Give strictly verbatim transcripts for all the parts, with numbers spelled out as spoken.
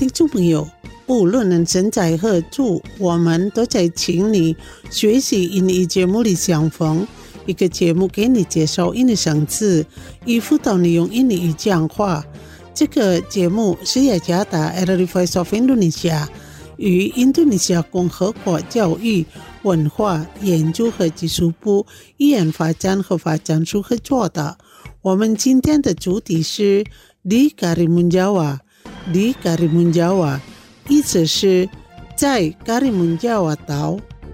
众朋友，无论人生在何处，我们都在请你学习英语节目里相逢。一个节目给你介绍英语生词，以辅导你用英语讲话。这个节目是雅加达 The Voice of Indonesia 与印度尼西亚共和国教育、文化研究和技术部语言发展和发展处合作的。我们今天的主题是 Di Karimun Jawa。Di Karimun Jawa 意思是在 Karimun Jawa 岛。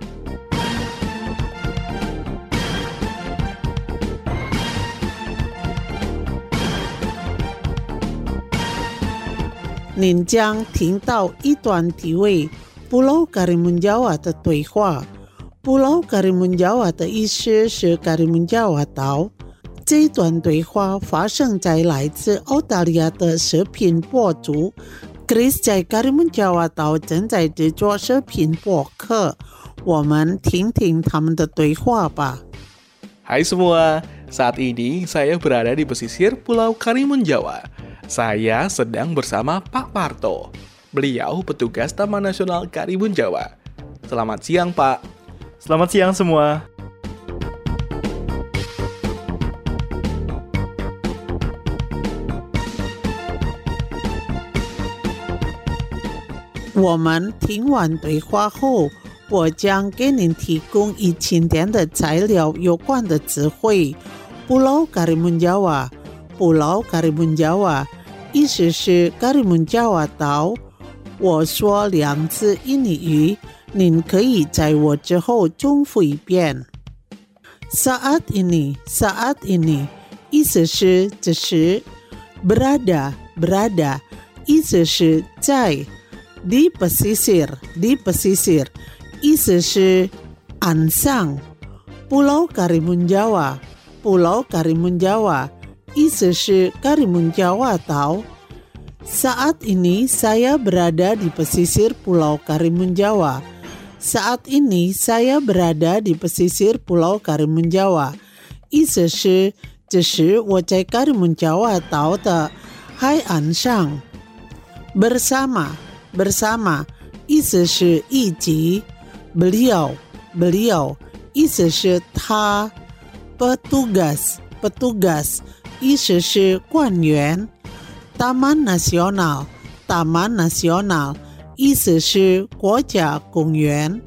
您将听到一段题为 Pulau Karimun Jawa 的对话。Pulau Karimun Jawa 的意思是 Karimun Jawa 岛。这一段对话发生在来自澳大利亚的视频博主 Chris 在 Karimun Jawa 岛正在制作视频博客，我们听听他们的对话吧。 Hai semua, saat ini saya berada di pesisir Pulau Karimun Jawa. Saya sedang bersama Pak Parto. Beliau petugas Taman Nasional Karimun Jawa. Selamat siang, Pak. Selamat siang semua. Kita 我们听完对话后，我将给您提供一千点的材料有关的词汇。Pulau Karimun Jawa Pulau Karimun Jawa 意思是 Karimun Jawa 岛。我说两次印尼语，您可以在我之后重复一遍。Saat ini Saat ini 意思是这时。Berada Berada 意思是在。Di pesisir Di pesisir 意思是岸上。Pulau Karimun Jawa Pulau Karimun Jawa 意思是 Karimun Jawa 岛。Saat ini saya berada di pesisir Pulau Karimun Jawa. Saat ini saya berada di pesisir Pulau Karimun Jawa 意思是这时我在 Karimun Jawa 岛的海岸上。Bersama Bersama 意思是一起。Beliau Beliau 意思是他。Petugas Petugas 意思是官员。Taman Nasional Taman Nasional 意思是国家公园。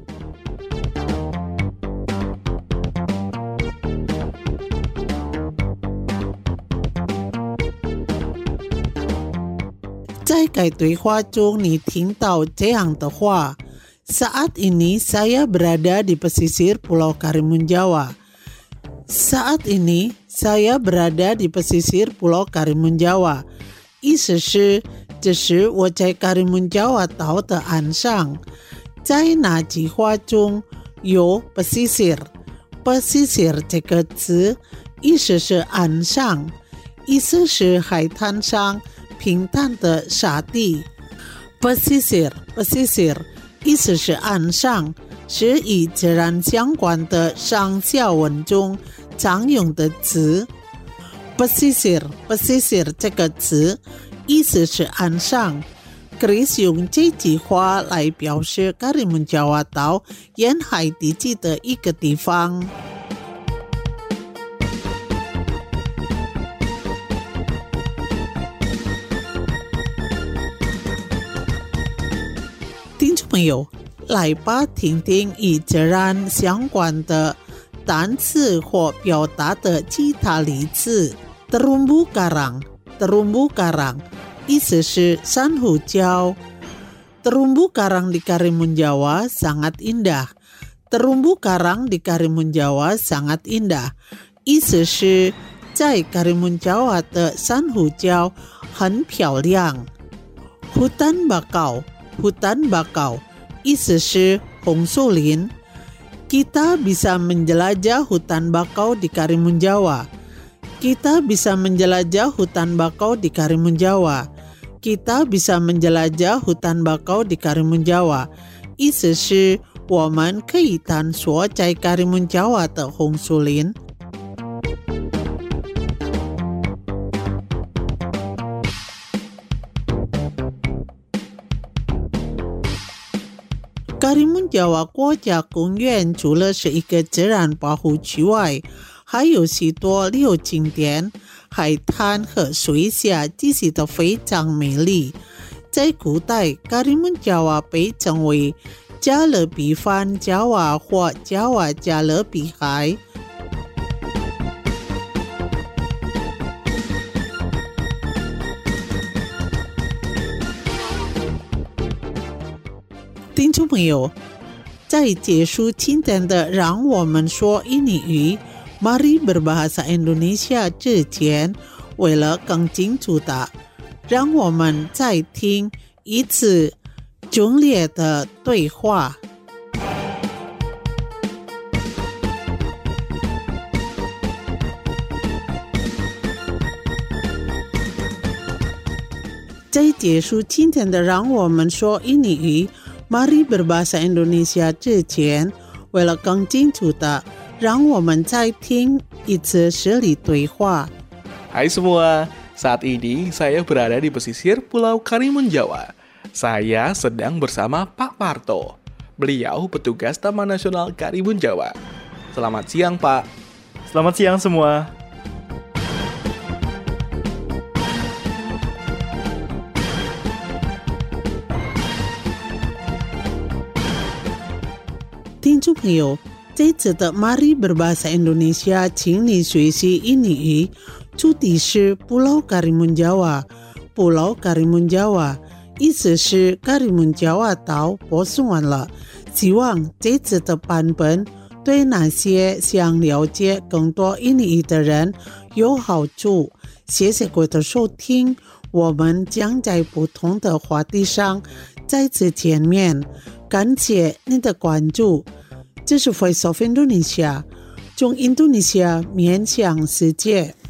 在该对话中，你听到这样的话 Saat ini saya berada di pesisir Pulau Karimun Jawa. Saat ini saya berada di pesisir Pulau Karimun Jawa 意思是这时我在 Karimun Jawa 岛的岸上。在那句话中有 pesisir pesisir 这个词，意思是岸上，意思是海滩上平坦的沙地。Pesisir Pesisir 意思是岸上，是与自然相关的上下文中常用的词。Pesisir Pesisir 这个词意思是岸上。Chris 用这句话来表示 Karimun Jawa 岛沿海地区的一个地方。听众朋友，来吧，听听与自然相关的单词或表达的其他例子。Terumbu karang Terumbu karang 意思是珊瑚礁。Terumbu karang di Karimun Jawa sangat indah. Terumbu karang di Karimun Jawa sangat indah 意思是在 Karimun Jawa 的珊瑚礁很漂亮。Hutan bakau Hutan bakau 意思是红树林。Kita bisa menjelajah hutan bakau di Karimun Jawa. Kita bisa menjelajah hutan bakau di Karimun Jawa. Kita bisa menjelajah hutan bakau di Karimun Jawa 意思是我们可以探索在 Karimun Jawa 的红树林。 Karimun Jawa 国家公园除了是一个自然保护区外，还有许多旅游景点，海滩和水下其实都非常美丽。在古代 Karimun Jawa 被称为加勒比湾加瓦或加瓦加勒比海。听众朋友，在结束今天的让我们说印尼语 Mari berbahasa Indonesia 之前，为了更清楚的，让我们再听一次中烈的对话。在结束今天的让我们说印尼语Mari berbahasa Indonesia 之前，为了更清楚的，让我们再听一次这里对话。 Hai semua, saat ini saya berada di pesisir Pulau Karimun Jawa. Saya sedang bersama Pak Parto. Beliau petugas Taman Nasional Karimun Jawa. Selamat siang, Pak. Selamat siang semua. 听众朋友，这次的 Mari berbahasa Indonesia 请你学习印尼语，主题是 Pulau Karimun Jawa。Pulau Karimun Jawa 意思是 Karimun Jawa 岛播送完了，希望这次的版本对那些想了解更多印尼语的人有好处。谢谢各位的收听，我们将在不同的话题上再次见面。感谢您的关注，这是 Voice of Indonesia， 从印度尼西亚面向世界。